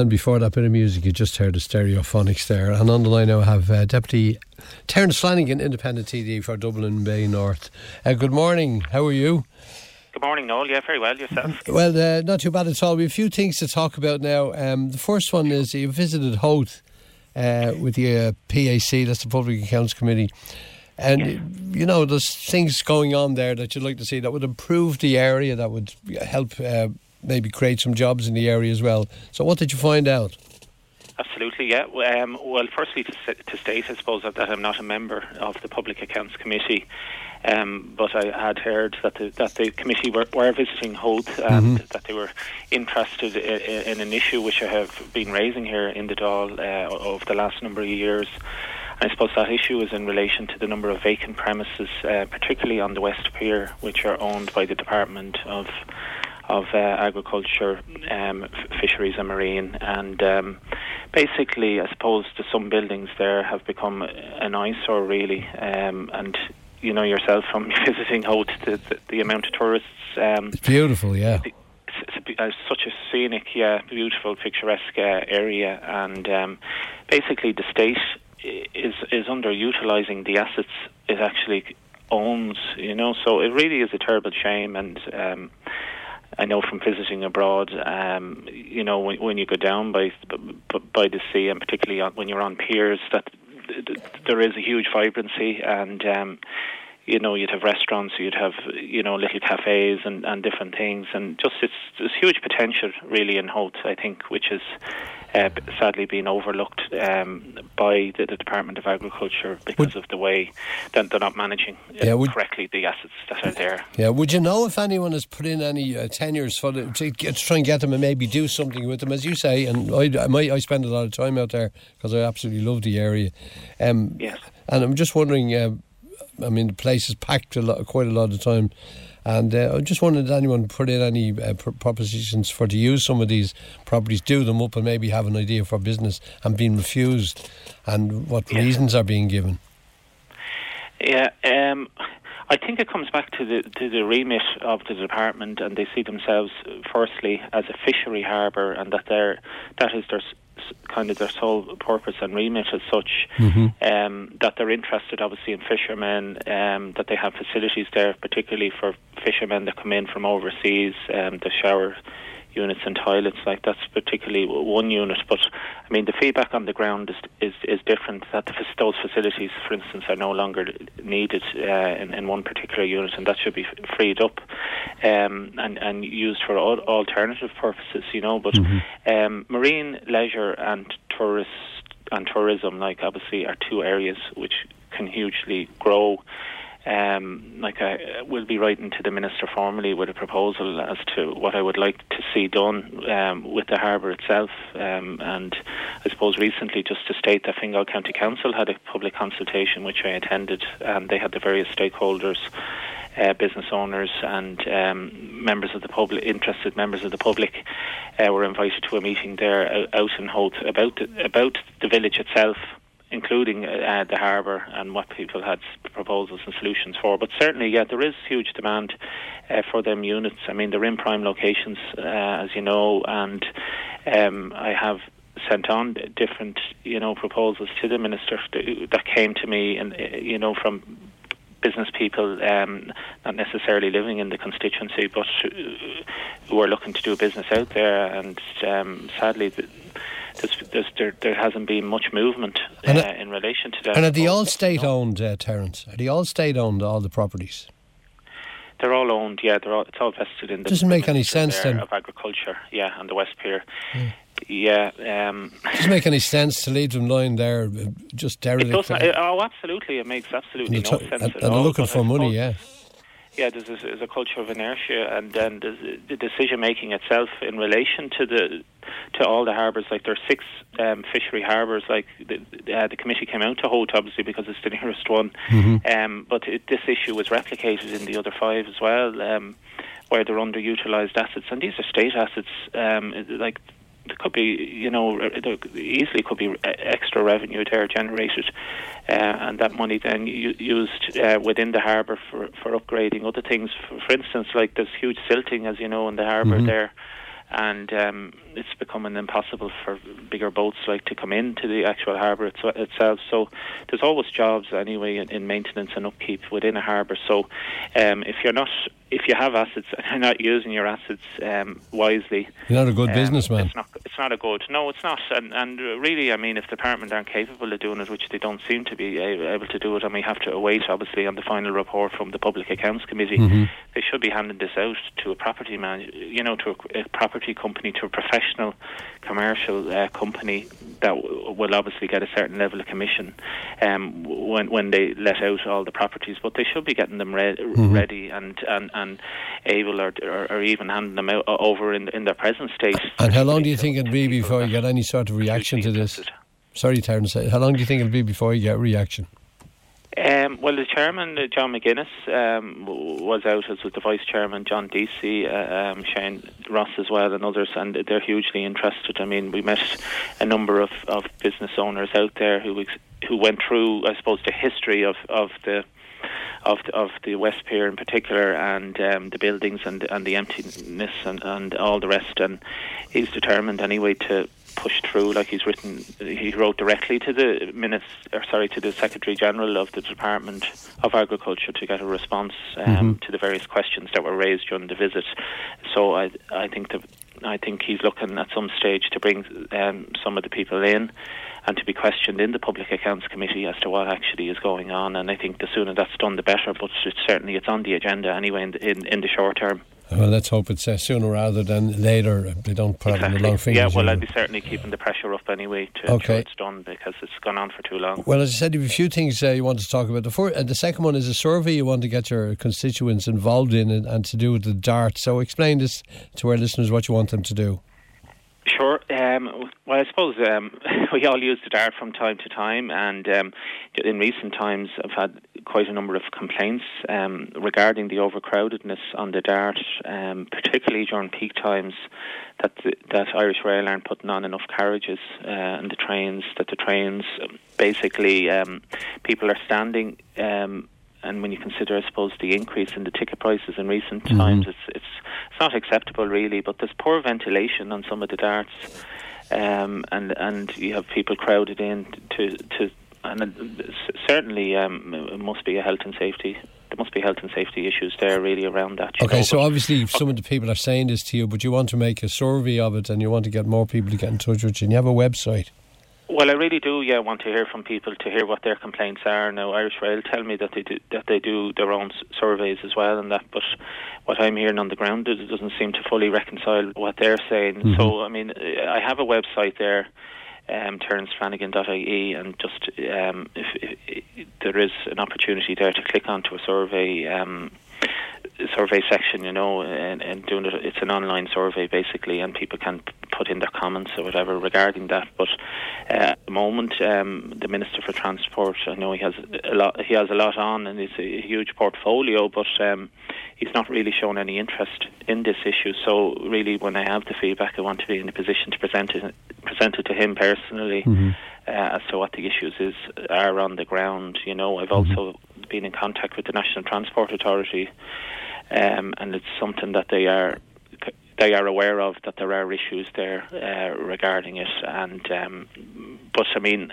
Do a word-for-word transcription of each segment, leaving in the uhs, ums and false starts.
And before that bit of music, you just heard the Stereophonics there. And on the line now I have uh, Deputy Terence Flanagan, Independent T D for Dublin Bay North. Uh, good morning, how are you? Good morning, Noel. Yeah, very well. Yourself? Well, uh, not too bad at all. We have a few things to talk about now. Um, the first one is you visited Howth uh, with the uh, P A C, that's the Public Accounts Committee. And, yes. you know, there's things going on there that you'd like to see that would improve the area, that would help uh, maybe create some jobs in the area as well. So what did you find out? Absolutely, yeah. Um, well, firstly, to, to state, I suppose, that, that I'm not a member of the Public Accounts Committee, um, but I had heard that the, that the committee were, were visiting Howth and mm-hmm. that they were interested in, in an issue which I have been raising here in the Dáil uh, over the last number of years. And I suppose that issue is in relation to the number of vacant premises, uh, particularly on the West Pier, which are owned by the Department of of uh, Agriculture, um, f- Fisheries and Marine. And um, basically, I suppose the, some buildings there have become an eyesore, really. Um, and, you know yourself from visiting Howth, the, the, the amount of tourists. Um, it's beautiful, yeah. It's, it's, a, it's such a scenic, yeah, beautiful, picturesque uh, area. And um, basically, the state is is underutilising the assets it actually owns, you know. So it really is a terrible shame. And um, I know from visiting abroad, um, you know, when, when you go down by by the sea, and particularly on, when you're on piers, that th- th- there is a huge vibrancy, and um, you know, you'd have restaurants, you'd have, you know, little cafes and, and different things, and just it's there's huge potential really in Howth, I think, which is uh, sadly being overlooked um, by the, the Department of Agriculture because would, of the way that they're not managing uh, yeah, would, correctly the assets that are there. Yeah, would you know if anyone has put in any uh, tenures for the, to, get, to try and get them and maybe do something with them, as you say? And I, I, might, I spend a lot of time out there because I absolutely love the area. Um, yes. And I'm just wondering. Uh, I mean, the place is packed a lot, quite a lot of the time, and uh, I just wondered, did anyone put in any uh, pr- propositions for to use some of these properties, do them up, and maybe have an idea for business, and being refused, and what yeah. reasons are being given? Yeah, um, I think it comes back to the to the remit of the department, and they see themselves firstly as a fishery harbour, and that they're that is their kind of their sole purpose and remit as such. Mm-hmm. um, that they're interested obviously in fishermen, um, that they have facilities there particularly for fishermen that come in from overseas, um, the shower units and toilets, like that's particularly one unit. But I mean, the feedback on the ground is is, is different, that the, those facilities, for instance, are no longer needed uh, in, in one particular unit, and that should be freed up um, and, and used for all, alternative purposes, you know. But mm-hmm. um, marine leisure and tourist and tourism, like, obviously are two areas which can hugely grow. Um, like I will be writing to the Minister formally with a proposal as to what I would like to see done um, with the harbour itself. Um, and I suppose recently, just to state that Fingal County Council had a public consultation which I attended, and they had the various stakeholders, uh, business owners and um, members of the public, interested members of the public uh, were invited to a meeting there out in Howth about the, about the village itself, including uh, the harbour, and what people had proposals and solutions for. But certainly, yeah, there is huge demand uh, for them units. I mean, they're in prime locations, uh, as you know, and um, I have sent on different, you know, proposals to the Minister that came to me, and you know, from business people, um, not necessarily living in the constituency, but who are looking to do business out there. And um, sadly, the, There's, there's, there, there hasn't been much movement uh, it, in relation to that. And are they all state-owned, uh, Terence? Are they all state-owned, all the properties? They're all owned, yeah. They're all, it's all vested in the... Doesn't make any sense, then. ...of Agriculture, yeah, on the West Pier. Yeah. Yeah, um, doesn't make any sense to leave them lying there, just derelict. It doesn't, it, oh, absolutely. It makes absolutely no t- sense and, at and all. And they're looking for money, yeah. Yeah, there's a, there's a culture of inertia, and then there's the decision making itself in relation to the to all the harbours. Like, there are six um, fishery harbours. Like the, uh, the committee came out to Howth, obviously, because it's the nearest one. Mm-hmm. Um, but it, this issue was replicated in the other five as well, um, where they're underutilised assets, and these are state assets. Um, like, there could be, you know, there easily could be extra revenue there generated, uh, and that money then u- used uh, within the harbour for, for upgrading other things. For, for instance, like, there's huge silting, as you know, in the harbour mm-hmm. there, and um, it's becoming impossible for bigger boats like to come into the actual harbour it's, itself. So there's always jobs anyway in, in maintenance and upkeep within a harbour. So um, if you're not, if you have assets and you're not using your assets um, wisely, you're not a good um, businessman. It's not. It's not a good. No, it's not. And and really, I mean, if the department aren't capable of doing it, which they don't seem to be able to do it, and we have to await, obviously, on the final report from the Public Accounts Committee, mm-hmm. they should be handing this out to a property man, you know, to a, a property company, to a professional commercial uh, company that w- will obviously get a certain level of commission um, when when they let out all the properties. But they should be getting them re- mm-hmm. ready and, and, and able, or, or or even handing them out over in in their present state. And how long do you think it'll be before you get any sort of reaction to this? Sorry, Terence, how long do you think it'll be before you get reaction? Um, well, the chairman, uh, John McGuinness, um, w- was out, as was the vice chairman, John Deasy, uh, um, Shane Ross as well, and others, and they're hugely interested. I mean, we met a number of, of business owners out there who ex- who went through, I suppose, the history of, of the of the, of the West Pier in particular, and um, the buildings and and the emptiness and, and all the rest. And he's determined anyway to push through. Like he's written, he wrote directly to the minister, or sorry, to the Secretary General of the Department of Agriculture to get a response um, mm-hmm. to the various questions that were raised during the visit. So I I think the I think he's looking at some stage to bring um, some of the people in and to be questioned in the Public Accounts Committee as to what actually is going on. And I think the sooner that's done, the better. But it's certainly it's on the agenda anyway in the, in, in the short term. Well, let's hope it's uh, sooner rather than later. They don't put exactly. it in the long fingers. Yeah, well, I'd be certainly keeping the pressure up anyway to okay. ensure it's done, because it's gone on for too long. Well, as I said, you have a few things uh, you want to talk about. The, first, uh, the second one is a survey you want to get your constituents involved in, and, and to do with the DART. So explain this to our listeners, what you want them to do. Sure. Um, well, I suppose um, we all use the DART from time to time, and um, in recent times I've had quite a number of complaints um, regarding the overcrowdedness on the DART, um, particularly during peak times, that the, that Irish Rail aren't putting on enough carriages uh, and the trains, that the trains basically um, people are standing. Um, And when you consider, I suppose, the increase in the ticket prices in recent mm-hmm. times, it's it's it's not acceptable really. But there's poor ventilation on some of the darts, um, and and you have people crowded in to to, and certainly um, it must be a health and safety. There must be health and safety issues there really around that. Okay, know, so obviously some of the people are saying this to you, but you want to make a survey of it, and you want to get more people to get in touch with you. And you have a website. Well, I really do, yeah, want to hear from people, to hear what their complaints are. Now, Irish Rail tell me that they do that they do their own s- surveys as well, and that. But what I'm hearing on the ground, it doesn't seem to fully reconcile what they're saying. Mm-hmm. So, I mean, I have a website there, um, terence flanagan dot I E, and just um, if, if, if there is an opportunity there to click onto a survey. Um, survey section, you know, and, and doing it, it's an online survey basically, and people can p- put in their comments or whatever regarding that. But uh, at the moment, um, the Minister for Transport, I know he has a lot. He has a lot on, and it's a huge portfolio, but um, he's not really shown any interest in this issue. So really, when I have the feedback, I want to be in a position to present it, present it to him personally. Mm-hmm. Uh, as to what the issues is are on the ground. You know, I've mm-hmm. also been in contact with the National Transport Authority, um, and it's something that they are they are aware of, that there are issues there uh, regarding it. And um, but I mean,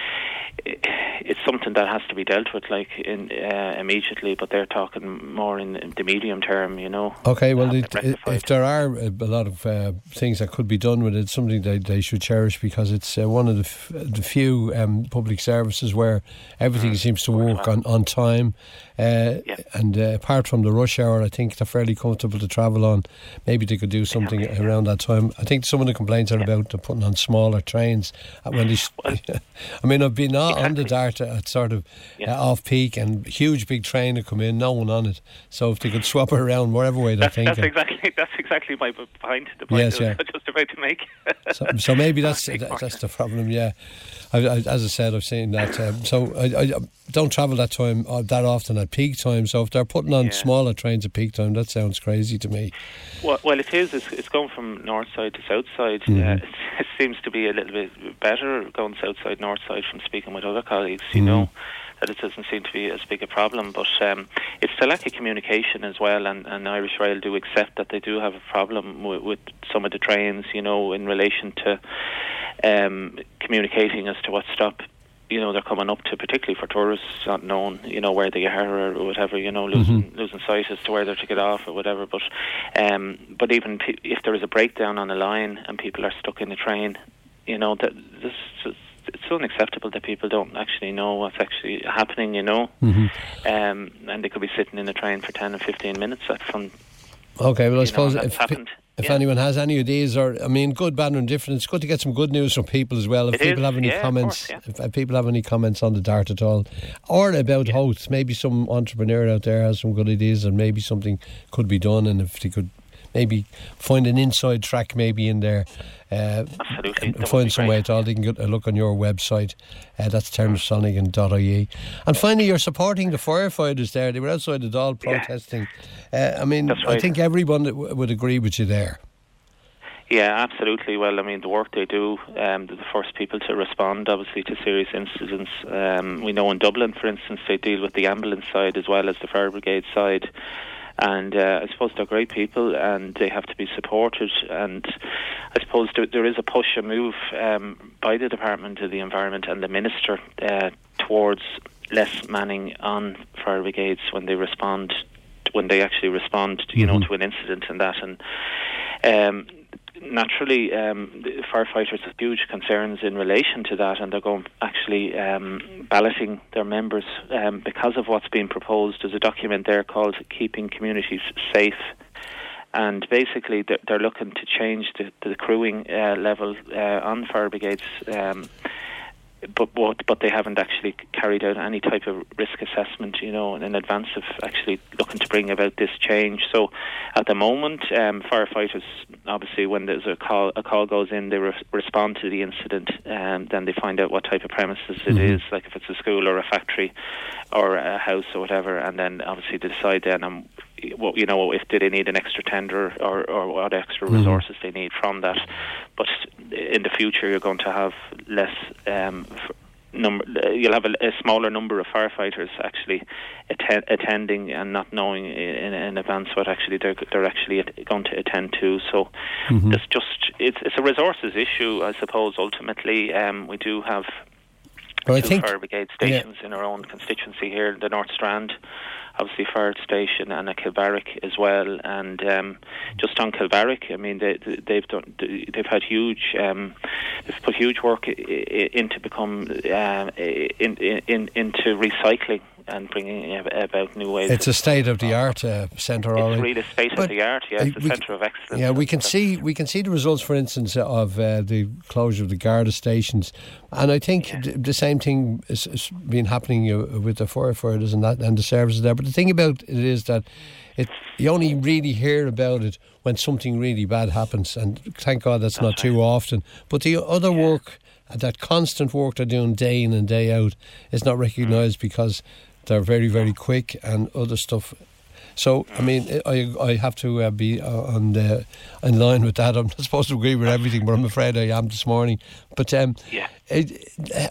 it's something that has to be dealt with, like in uh, immediately. But they're talking more in, in the medium term, you know. Okay, well, it, if there are a lot of uh, things that could be done with it, it's something that they should cherish, because it's uh, one of the, f- the few um, public services where everything mm. seems to work on, on time. Uh, yeah. And uh, apart from the rush hour, I think they're fairly comfortable to travel on. Maybe they could do something okay, around yeah. that time. I think some of the complaints are yeah. about putting on smaller trains. When they sh- well, I mean, I've been exactly. on the DART at sort of yeah. uh, off peak, and huge big train would come in, no one on it. So if they could swap it around whatever way they're that's, thinking. That's exactly that's exactly my point. The point yes, I was yeah. just about to make. so, so maybe that's that, that's the problem. Yeah, I, I, as I said, I've seen that. Um, so I, I don't travel that time uh, that often at peak time. So if they're putting on yeah. smaller trains at peak time, that sounds crazy to me. Well, well it is. It's, it's going from north side to south side. Mm-hmm. Uh, it, it seems to be a little bit better going south side, north side, from speaking with other colleagues. You mm-hmm. know, that it doesn't seem to be as big a problem. But um, it's the lack of communication as well, and, and Irish Rail do accept that they do have a problem with, with some of the trains, you know, in relation to um, communicating as to what stop, you know, they're coming up to, particularly for tourists not knowing, you know, where they are or whatever, you know, losing mm-hmm. losing sight as to where they're to get off or whatever. But um, but even pe- if there is a breakdown on the line and people are stuck in the train, you know, that this it's unacceptable that people don't actually know what's actually happening, you know. Mm-hmm. Um, and they could be sitting in the train for ten or fifteen minutes from... Okay, well, I suppose know, if, happened. if yeah. anyone has any ideas, or, I mean, good, bad or indifferent, it's good to get some good news from people as well. If it people is. have any yeah, comments, course, yeah. if, if people have any comments on the Dart at all, or about yeah. Howth, maybe some entrepreneur out there has some good ideas and maybe something could be done, and if they could maybe find an inside track maybe in there, uh, Absolutely. and find some way at all, they can get a look on your website. Uh, that's termsonigan dot I E. And finally, you're supporting the firefighters there. They were outside the Dáil protesting. Yeah. Uh, I mean, right. I think everyone w- would agree with you there. Yeah, absolutely. Well, I mean, the work they do, um, they're the first people to respond, obviously, to serious incidents. Um, we know in Dublin, for instance, they deal with the ambulance side as well as the fire brigade side. And uh, I suppose they're great people and they have to be supported. And I suppose there, there is a push, a move um, by the Department of the Environment and the Minister uh, towards less manning on fire brigades when they respond, when they actually respond, you mm-hmm. know, to an incident and that. And um, naturally, um, the firefighters have huge concerns in relation to that, and they're going actually um, balloting their members um, because of what's being proposed. There's a document there called Keeping Communities Safe, and basically they're, they're looking to change the, the crewing uh, level uh, on fire brigades. Um, But, but but they haven't actually carried out any type of risk assessment, you know, in advance of actually looking to bring about this change. So, at the moment, um, firefighters obviously, when there's a call, a call goes in, they re- respond to the incident, and then they find out what type of premises it mm-hmm. is, like if it's a school or a factory or a house or whatever, and then obviously they decide then um, what, you know, if do they need an extra tender or, or what extra mm-hmm. resources they need from that. But in the future, you're going to have less um, number. You'll have a, a smaller number of firefighters actually atten- attending and not knowing in, in advance what actually they're they're actually at, going to attend to. So mm-hmm. it's just it's it's a resources issue, I suppose. Ultimately, um, we do have well, two I think, fire brigade stations yeah. in our own constituency here, the North Strand. Obviously, fire station and a Kilbarrack as well, and um, just on Kilbarrack, I mean, they, they've done, they've had huge, um, they've put huge work into become uh, in, in, into recycling and bringing about new ways. It's a state of the art uh, centre. It's already. really a state but of the art. Yeah, it's a centre of excellence. Yeah, we can see we can see the results, for instance, of uh, the closure of the Garda stations, and I think yeah. the same thing has, has been happening uh, with the firefighters and that and the services there. But the thing about it is that it you only really hear about it when something really bad happens, and thank God that's, that's not right. too often. But the other yeah. work, that constant work they're doing day in and day out, is not recognised mm. because they're very, very quick and other stuff. So, I mean, I I have to uh, be on the, in line with that. I'm not supposed to agree with everything, but I'm afraid I am this morning. But um, yeah. it,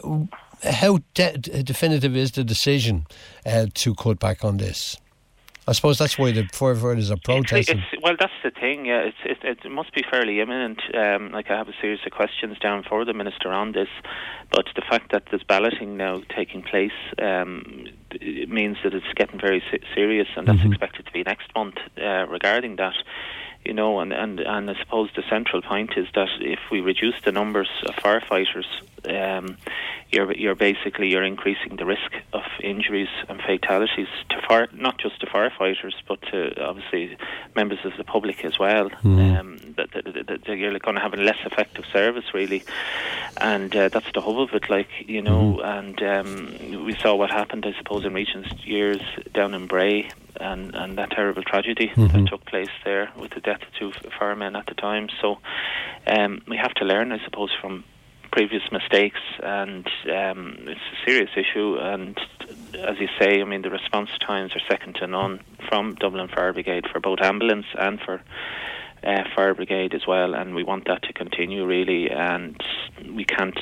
how de- definitive is the decision uh, to cut back on this? I suppose that's why the firefighters are protesting. It's, it's, well, that's the thing. Yeah, it's, it, it must be fairly imminent. Um, like I have a series of questions down for the Minister on this, but the fact that there's balloting now taking place um, it means that it's getting very se- serious, and that's mm-hmm. expected to be next month uh, regarding that. You know, and, and, and I suppose the central point is that if we reduce the numbers of firefighters, um, you're you're basically you're increasing the risk of injuries and fatalities to fire, not just to firefighters, but to obviously members of the public as well. Mm. Um, that, that, that, that you're going to have a less effective service, really, and uh, that's the hub of it. Like you know, mm. and um, we saw what happened, I suppose, in recent years down in Bray. And, and that terrible tragedy mm-hmm. that took place there with the death of two firemen at the time. So um, we have to learn, I suppose, from previous mistakes, and um, it's a serious issue. And as you say, I mean, the response times are second to none from Dublin Fire Brigade for both ambulance and for uh, fire brigade as well. And we want that to continue, really. And we can't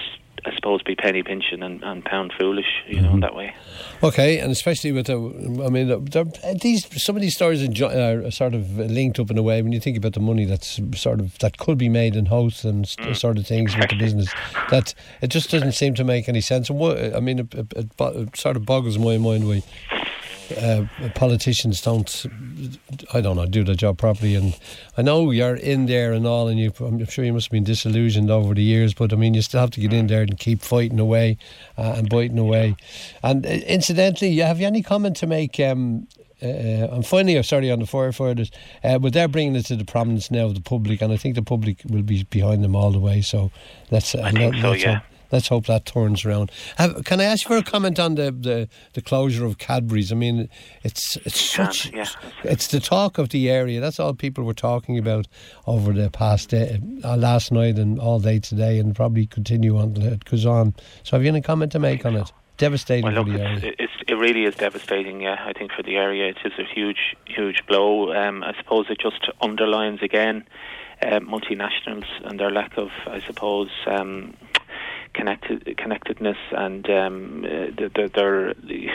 I suppose, be penny pinching and, and pound foolish, you mm-hmm. know, that way. Okay, and especially with the, I mean, these some of these stories are sort of linked up in a way when you think about the money that's sort of that could be made in house and mm. sort of things with the business. That it just doesn't seem to make any sense. And what, I mean, it, it, it, it sort of boggles my mind why uh, politicians don't, I don't know, do their job properly. And I know you're in there and all, and you, I'm sure you must have been disillusioned over the years, but I mean, you still have to get in there and keep fighting away uh, and biting away. And uh, incidentally, have you any comment to make? Um, uh, I'm finally sorry on the firefighters, uh, but they're bringing it to the prominence now of the public, and I think the public will be behind them all the way. So let's. Uh, I think let, so. let's Yeah. hope. Let's hope that turns around. Have, can I ask you for a comment on the, the, the closure of Cadbury's? I mean, it's it's such yeah. it's the talk of the area. That's all people were talking about over the past day, uh, last night and all day today, and probably continue until it goes on. So, have you any comment to make on it? Devastating well, look, for the it's, area. It's, it really is devastating. Yeah, I think for the area, it is a huge, huge blow. Um, I suppose it just underlines again uh, multinationals and their lack of, I suppose. Um, Connected, connectedness, and um, uh, they're, they're,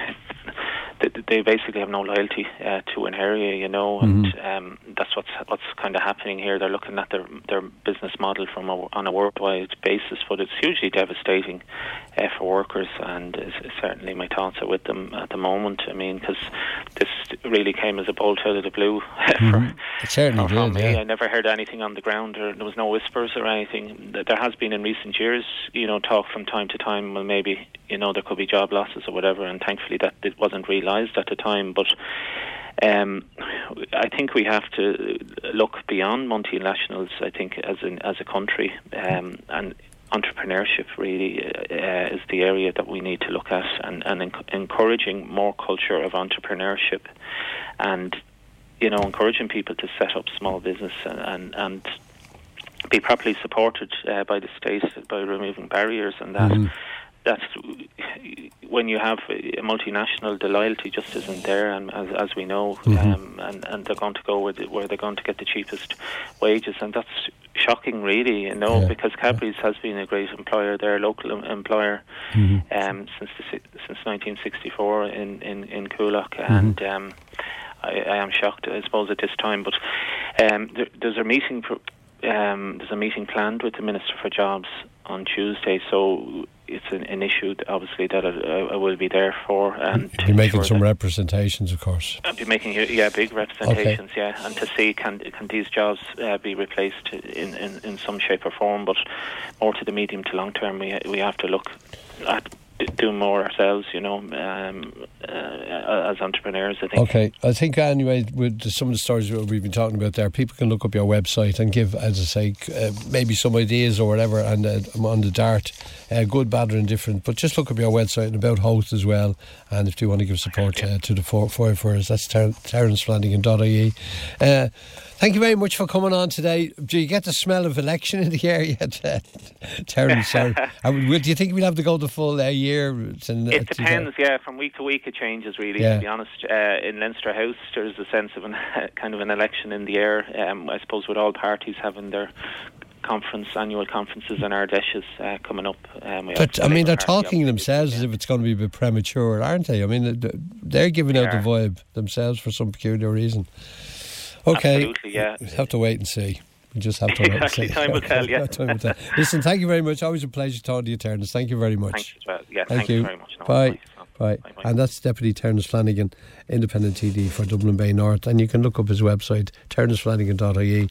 they basically have no loyalty uh, to an area, you know, and mm-hmm. um, that's what's what's kind of happening here. They're looking at their their business model from a, on a worldwide basis, but it's hugely devastating uh, for workers, and it's, it's certainly my thoughts are with them at the moment. I mean, because this really came as a bolt out of the blue. mm-hmm. for, it certainly for did. me. Yeah. I never heard anything on the ground, or there was no whispers or anything. There has been in recent years, you know, talk from time to time, well, maybe, you know, there could be job losses or whatever, and thankfully that it wasn't realised at the time. But um, I think we have to look beyond multinationals, I think, as an, as a country, um, and entrepreneurship really uh, is the area that we need to look at, and, and enc- encouraging more culture of entrepreneurship, and, you know, encouraging people to set up small business and, and, and be properly supported uh, by the state by removing barriers, and that mm. that's when you have a multinational, the loyalty just isn't there, and as, as we know, mm-hmm. um, and, and they're going to go where, the, where they're going to get the cheapest wages, and that's shocking, really, you know, yeah. because Cadbury's has been a great employer, their local em- employer, mm-hmm. um, since the, since nineteen sixty-four in in in Coolock, mm-hmm. and um, I, I am shocked, I suppose, at this time, but um, there, there's a meeting. For, Um, there's a meeting planned with the Minister for Jobs on Tuesday, so it's an, an issue that obviously that I, I will be there for. And you'll be making some representations, of course. I'll be making yeah big representations, okay. yeah, and to see can can these jobs uh, be replaced in, in, in some shape or form. But more to the medium to long term, we we have to look at do more ourselves, you know, um, uh, as entrepreneurs, I think. Okay, I think anyway, with some of the stories we've been talking about there, people can look up your website and give, as I say, uh, maybe some ideas or whatever, and uh, I'm on the dart, uh, good, bad or indifferent, but just look up your website and about Host as well, and if you want to give support uh, to the firefighters, that's ter- terence flanagan dot I E. Uh, Thank you very much for coming on today. Do you get the smell of election in the air yet, uh, Terence? Sorry. Do you think we'll have to go the full uh, year? To, it depends, yeah. From week to week it changes, really, yeah. to be honest. Uh, in Leinster House, there's a sense of an, kind of an election in the air. Um, I suppose with all parties having their conference, annual conferences in Ardèche uh, coming up. Um, but, I mean, they're talking themselves yeah. as if it's going to be a bit premature, aren't they? I mean, they're giving they out are. the vibe themselves for some peculiar reason. Okay, absolutely, yeah. We have to wait and see. We just have to wait exactly. and see. Time will tell, yeah. Time will tell. Listen, thank you very much. Always a pleasure talking to you, Terence. Thank you very much. Thanks as well. Yeah, thank thanks you. very much. No, bye. Bye. Bye. Bye. Bye. And that's Deputy Terence Flanagan, Independent T D for Dublin Bay North. And you can look up his website, terence flanagan dot I E.